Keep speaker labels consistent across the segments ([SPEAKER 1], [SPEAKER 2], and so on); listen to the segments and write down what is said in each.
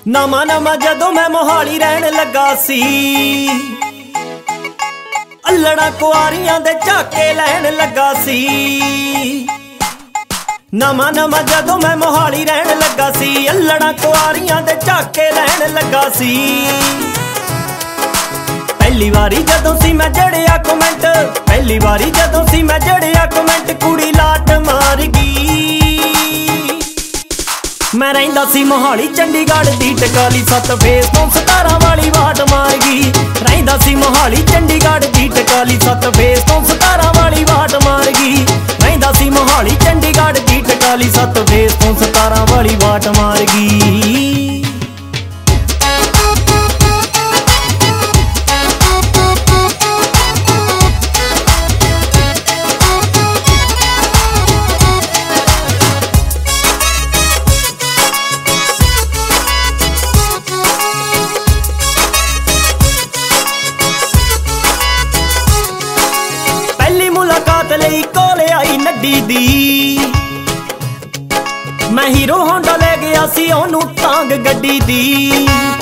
[SPEAKER 1] ਨਵਾਂ ਨਵਾਂ ਜਦੋਂ ਮੈਂ ਮੋਹਾਲੀ ਰਹਿਣ ਲੱਗਾ ਸੀ, ਅਲੜਾਂ ਕੁਆਰੀਆਂ ਦੇ ਝਾਕੇ ਲੈਣ ਲੱਗਾ ਸੀ। ਨਵਾਂ ਨਵਾਂ ਜਦੋਂ ਮੈਂ ਮੋਹਾਲੀ ਰਹਿਣ ਲੱਗਾ ਸੀ, ਅਲੜਾਂ ਕੁਆਰੀਆਂ ਦੇ ਝਾਕੇ ਲੈਣ ਲੱਗਾ ਸੀ। ਪਹਿਲੀ ਵਾਰੀ ਜਦੋਂ ਸੀ ਮੈਂ ਜੜਿਆ ਕਮੈਂਟ, ਪਹਿਲੀ ਵਾਰੀ ਜਦੋਂ ਸੀ ਮੈਂ ਜੜਿਆ ਕਮੈਂਟ, ਕੁੜੀ ਲਾਟ ਮਾਰ ਗਈ। ਮੈਂ ਰਹਿੰਦਾ ਸੀ ਮੋਹਾਲੀ ਚੰਡੀਗੜ੍ਹ ਦੀ ਟਕਾਲੀ 7 ਫੇਸ ਤੋਂ 17 ਵਾਲੀ ਵਾਟ ਮਾਰ ਗਈ। ਰਹਿੰਦਾ ਸੀ ਮੋਹਾਲੀ ਚੰਡੀਗੜ੍ਹ ਦੀ ਟਕਾਲੀ 7 ਫੇਸ ਤੋਂ 17 ਵਾਲੀ ਵਾਟ ਮਾਰ ਗਈ। ਰਹਿੰਦਾ ਸੀ ਮੋਹਾਲੀ ਚੰਡੀਗੜ੍ਹ ਦੀ ਟਕਾਲੀ 7 ਫੇਸ ਤੋਂ 17 ਵਾਲੀ ਵਾਟ ਮਾਰ ਗਈ। ਲਈ ਕੋਲ ਆਈ ਨੱਡੀ ਦੀ, ਮੈਂ ਹੀਰੋ ਹੋਂਡਾ ਲੈ ਗਿਆ ਸੀ ਉਹਨੂੰ ਤਾਂਗ ਗੱਡੀ ਦੀ।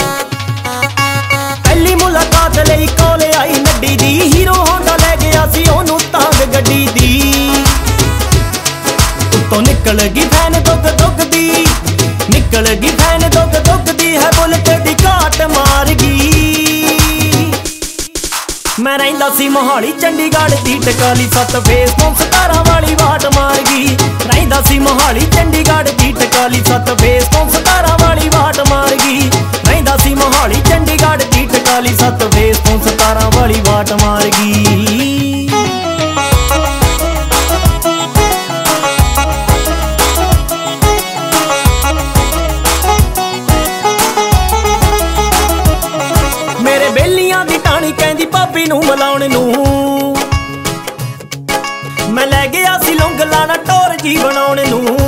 [SPEAKER 1] ਪਹਿਲੀ ਮੁਲਾਕਾਤ ਲਈ ਕੋਲ ਆਈ ਨੱਡੀ ਦੀ, ਹੀਰੋ ਹੋਂਡਾ ਲੈ ਗਿਆ ਸੀ ਉਹਨੂੰ ਤਾਂਗ ਗੱਡੀ ਦੀ। ਉੱਤੋਂ ਨਿਕਲ ਗਈ ਫੈਨ ਦੁੱਗ ਦੁੱਗ ਦੀ, ਨਿਕਲ ਗਈ ਫੈਨ ਦੁੱਗ ਦੁੱਗ ਦੀ, ਹੈ ਬੁਲਟ ਦੀ ਘਾਟ ਮਾਰ ਗਈ। ਮੈਂ ਰਹਿੰਦਾ ਸੀ ਮੋਹਾਲੀ ਚੰਡੀਗੜ੍ਹ ਦੀ ਟਕਾਲੀ 7 ਫੇਸ ਤੋਂ 17 ਵਾਲੀ ਵਾਟ ਮਾਰ ਗਈ। ਰਹਿੰਦਾ ਸੀ ਮੋਹਾਲੀ ਚੰਡੀਗੜ੍ਹ ਦੀ ਟਕਾਲੀ 7 ਫੇਸ ਤੋਂ 17 ਵਾਲੀ ਵਾਟ ਮਾਰ ਗਈ। ਰਹਿੰਦਾ ਸੀ ਮੋਹਾਲੀ ਚੰਡੀਗੜ੍ਹ ਦੀ ਟਕਾਲੀ 7 ਫੇਸ ਤੋਂ 17 ਵਾਲੀ ਵਾਟ ਮਾਰ ਗਈ। ਮੇਰੇ ਬੇਲੀਆਂ ਦੀ ਟਾਣੀ ਕਹਿੰਦੀ ਭਾਬੀ ਨੂੰ ਮਿਲਾਉਣ ਨੂੰ, ਮੈਂ ਲੈ ਗਿਆ ਸੀ ਲੌਂਗ ਲਾਣਾ ਟੋਰ ਜੀ ਬਣਾਉਣ ਨੂੰ।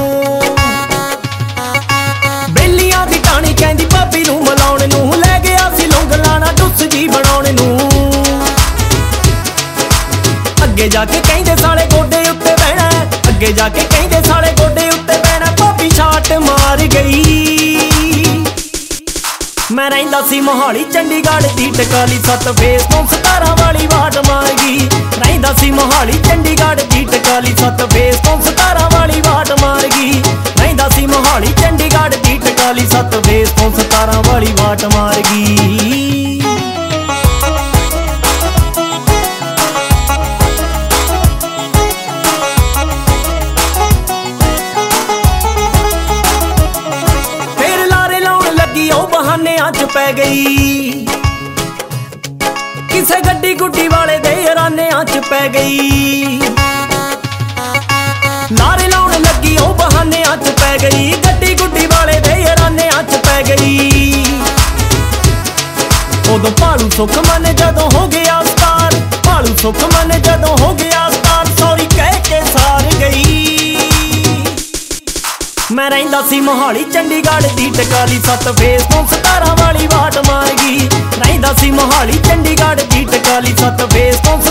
[SPEAKER 1] ਬੇਲੀਆਂ ਦੀ ਟਾਣੀ ਕਹਿੰਦੀ ਭਾਬੀ ਨੂੰ ਮਿਲਾਉਣ ਨੂੰ, ਲੈ ਗਿਆ ਸੀ ਲੌਂਗ ਲਾਣਾ ਡੁੱਸ ਜੀ ਬਣਾਉਣ ਨੂੰ। ਅੱਗੇ ਜਾ ਕੇ ਕਹਿੰਦੇ ਸਾਲੇ ਗੋਡੇ ਉੱਤੇ ਬਹਿਣਾ, ਅੱਗੇ ਜਾ ਕੇ ਕਹਿੰਦੇ ਸਾਲੇ ਗੋਡੇ ਉੱਤੇ ਬਹਿਣਾ, ਭਾਬੀ ਛਾਟ ਮਾਰ ਗਈ। ਮੈਂ ਰਹਿੰਦਾ ਸੀ ਮੋਹਾਲੀ ਚੰਡੀਗੜ੍ਹ ਦੀ ਟਕਾਲੀ 7 ਫੇਸ ਤੋਂ 17 ਵਾਲੀ ਵਾਟ ਮਾਰ ਗਈ। ਰਹਿੰਦਾ ਸੀ ਮੋਹਾਲੀ ਚੰਡੀਗੜ੍ਹ ਦੀ ਟਕਾਲੀ 7 ਫੇਸ ਤੋਂ 17 ਵਾਲੀ ਵਾਟ ਮਾਰ ਗਈ। ਰਹਿੰਦਾ ਸੀ ਮੋਹਾਲੀ ਚੰਡੀਗੜ੍ਹ ਦੀ ਟਕਾਲੀ 7 ਫੇਸ ਤੋਂ 17 ਵਾਲੀ ਵਾਟ ਮਾਰ ਗਈ। ਫੇਰ ਲਾਰੇ ਲਾਉਣ ਲੱਗੀ ਉਹ ਬਹਾਨਿਆਂ 'ਚ ਪੈ ਗਈ, ਕਿਸੇ ਗੱਡੀ ਗੁੱਡੀ ਵਾਲੇ ਦੇ ਹਰਾਨਿਆਂ 'ਚ ਪੈ ਗਈ। ਲਾਰੇ ਲਾਉਣ ਲੱਗੀ ਉਹ ਬਹਾਨਿਆਂ 'ਚ ਪੈ ਗਈ, ਗੱਡੀ ਗੁੱਡੀ ਵਾਲੇ ਦੇ ਹਰਾਨਿਆਂ 'ਚ ਪੈ ਗਈ। ਉਦੋਂ ਭਾਲੂ ਸੁੱਖ ਮਨ ਜਦੋਂ ਹੋ ਗਿਆ ਸਟਾਰ, ਭਾਲੂ ਸੁੱਖ ਮਨ ਜਦੋਂ ਹੋ ਗਿਆ ਸਟਾਰ, ਸੌਰੀ ਕਹਿ ਕੇ ਸਾਰ ਗਈ। ਮੈਂ ਰਹਿੰਦਾ ਸੀ ਮੋਹਾਲੀ ਚੰਡੀਗੜ੍ਹ ਦੀ ਟਕਾਲੀ 7 ਫੇਸ ਤੋਂ 17 ਵਾਲੀ ਵਾਟ ਮਾਰ ਗਈ। ਰਹਿੰਦਾ ਸੀ ਮੋਹਾਲੀ ਚੰਡੀਗੜ੍ਹ ਦੀ ਟਕਾਲੀ 7 ਫੇਸ ਤੋਂ